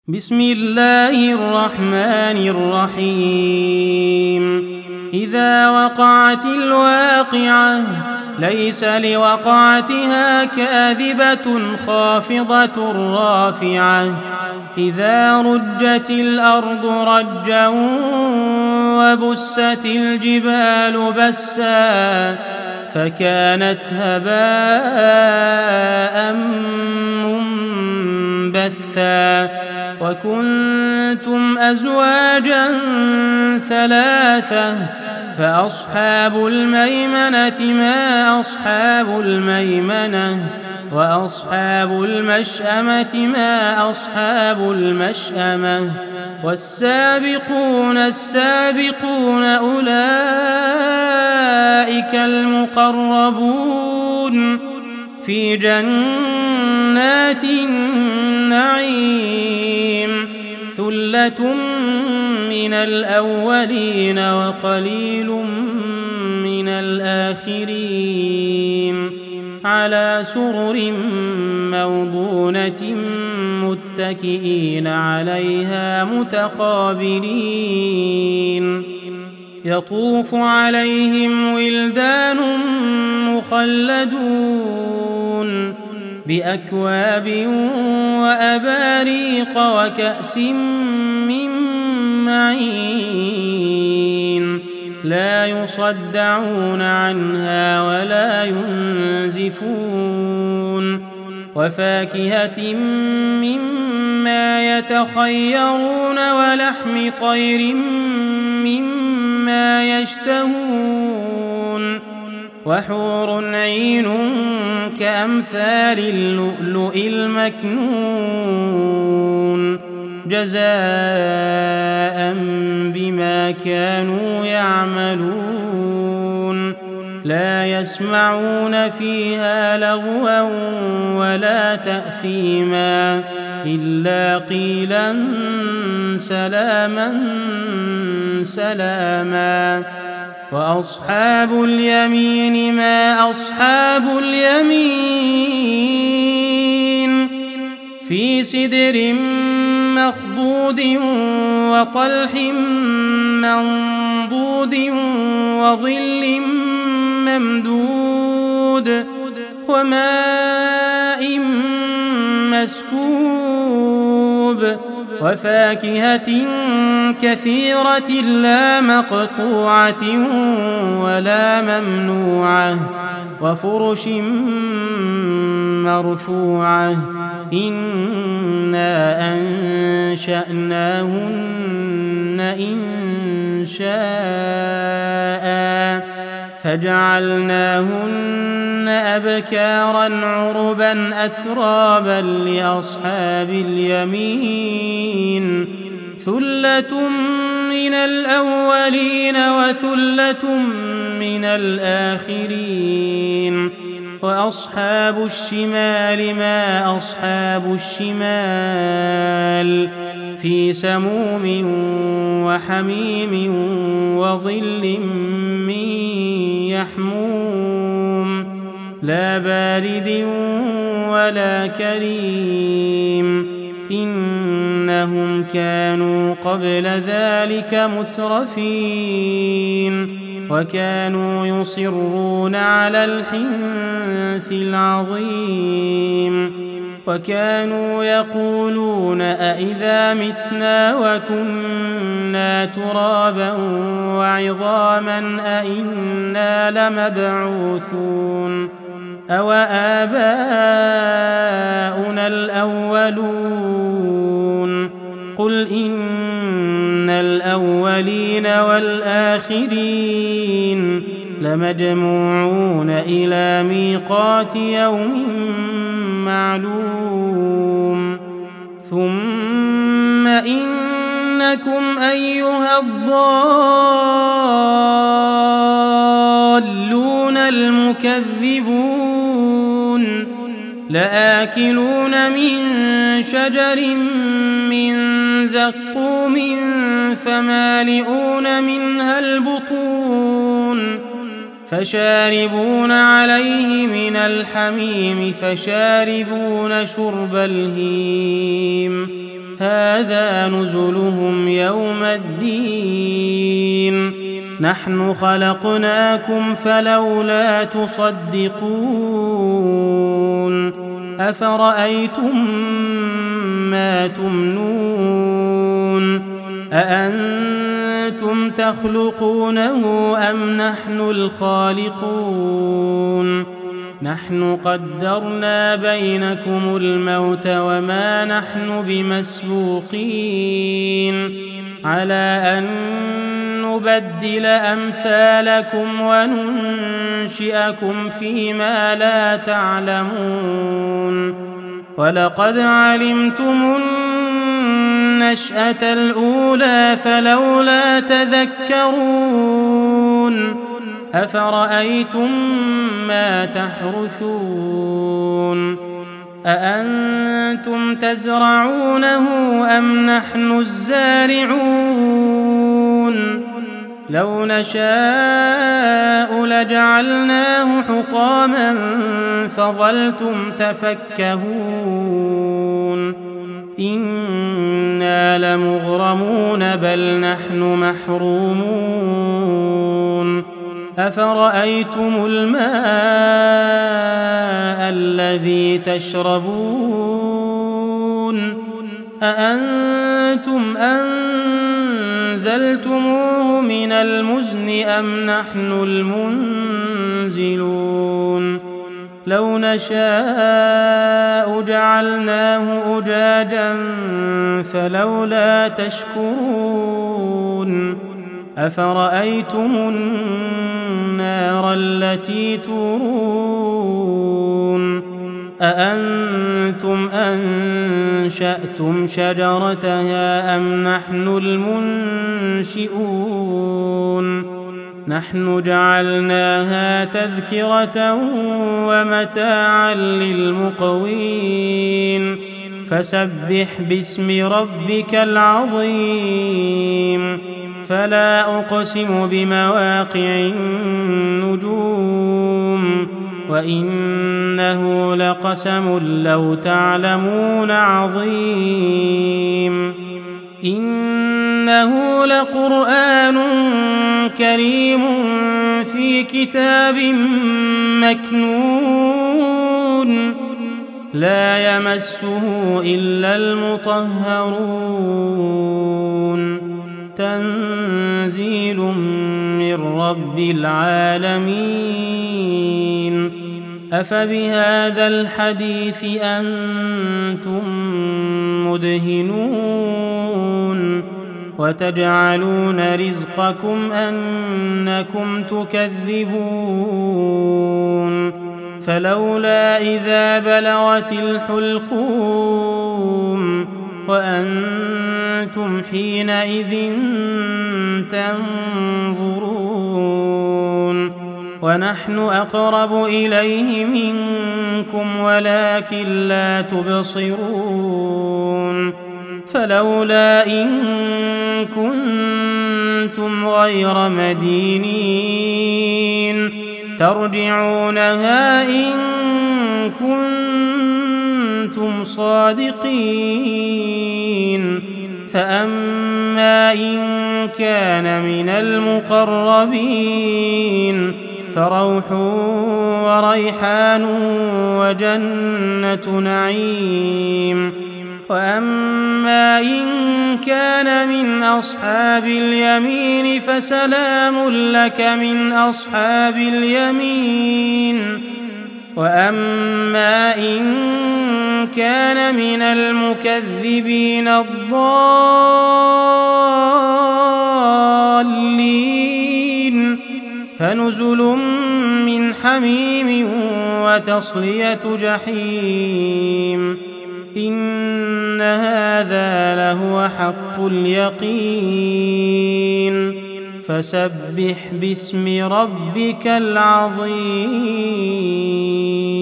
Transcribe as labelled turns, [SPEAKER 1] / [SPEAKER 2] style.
[SPEAKER 1] بسم الله الرحمن الرحيم إذا وقعت الواقعة ليس لوقعتها كاذبة خافضة رافعة إذا رجت الأرض رجا وبست الجبال بسا فكانت هباء منبثا وكنتم أزواجا ثلاثة فأصحاب الميمنة ما أصحاب الميمنة وأصحاب المشأمة ما أصحاب المشأمة والسابقون السابقون أولئك المقربون في جنات النعيم ثلة من الأولين وقليل من الآخرين على سرر موضونة متكئين عليها متقابلين يطوف عليهم ولدان مخلدون بأكواب وأباريق وكأس من معين لا يصدعون عنها ولا ينزفون وفاكهة مما يتخيرون ولحم طير مما يشتهون وحور عين كأمثال اللؤلؤ المكنون جزاء بما كانوا يعملون لا يسمعون فيها لغوا ولا تأثيما إلا قيلا سلاما سلاما وأصحاب اليمين ما أصحاب اليمين في سدر مخضود وطلح منضود وظل ممدود وماء مسكوب وفاكهة كثيرة لا مقطوعة ولا ممنوعة وفرش مرفوعة إنا أنشأناهن إنشاء فجعلناهن أبكارا عربا أترابا لأصحاب اليمين ثلة من الأولين وثلة من الآخرين وأصحاب الشمال ما أصحاب الشمال في سموم وحميم وظل من يحموم لا بارد ولا كريم إنهم كانوا قبل ذلك مترفين وكانوا يصرون على الحنث العظيم وكانوا يقولون أإذا متنا وكنا ترابا وعظاما أإنا لمبعوثون أوآباؤنا الأولون قل إن الأولين والآخرين لمجموعون إلى ميقات يوم معلوم ثم إنكم أيها الضالون المكذبون لآكلون من شجر من زقوم فمالئون منها البطون فشاربون عليه من الحميم فشاربون شرب الهيم هذا نزلهم يوم الدين نحن خلقناكم فلولا تصدقون أفرأيتم ما تمنون أأنتم تخلقونه أم نحن الخالقون نحن قدرنا بينكم الموت وما نحن بمسبوقين على أن نبدل أمثالكم وننشئكم فيما لا تعلمون ولقد علمتم النشأة الأولى فلولا تذكرون أفرأيتم ما تحرثون أأنتم تزرعونه أم نحن الزارعون لو نشاء لجعلناه حطاما فظلتم تفكهون إنا لمغرمون بل نحن محرومون أفرأيتم الماء الذي تشربون أأنتم أنزلتموه من المزن أم نحن المنزلون لو نشاء جعلناه أجاجا فلولا تشكرون أفرأيتم النار التي تورون أأنتم أنشأتم شجرتها أم نحن المنشئون نحن جعلناها تذكرة ومتاعا للمقوين فسبح باسم ربك العظيم فلا أقسم بمواقع النجوم وإنه لقسم لو تعلمون عظيم إنه لقرآن كريم في كتاب مكنون لا يمسه إلا المطهرون تنزيل من رب العالمين أفبهذا الحديث أنتم مدهنون وتجعلون رزقكم أنكم تكذبون فلولا إذا بلغت الحلقوم وأنتم حينئذ تنظرون ونحن أقرب إليه منكم ولكن لا تبصرون فلولا إن كنتم غير مدينين ترجعونها إن كنتم صادقين فأما إن كان من المقربين فروح وريحان وجنة نعيم وأما إن كان من أصحاب اليمين فسلام لك من أصحاب اليمين وأما إن كان من المكذبين الضالين فنزل من حميم وتصلية جحيم إن هذا لهو حق اليقين فسبح باسم ربك العظيم.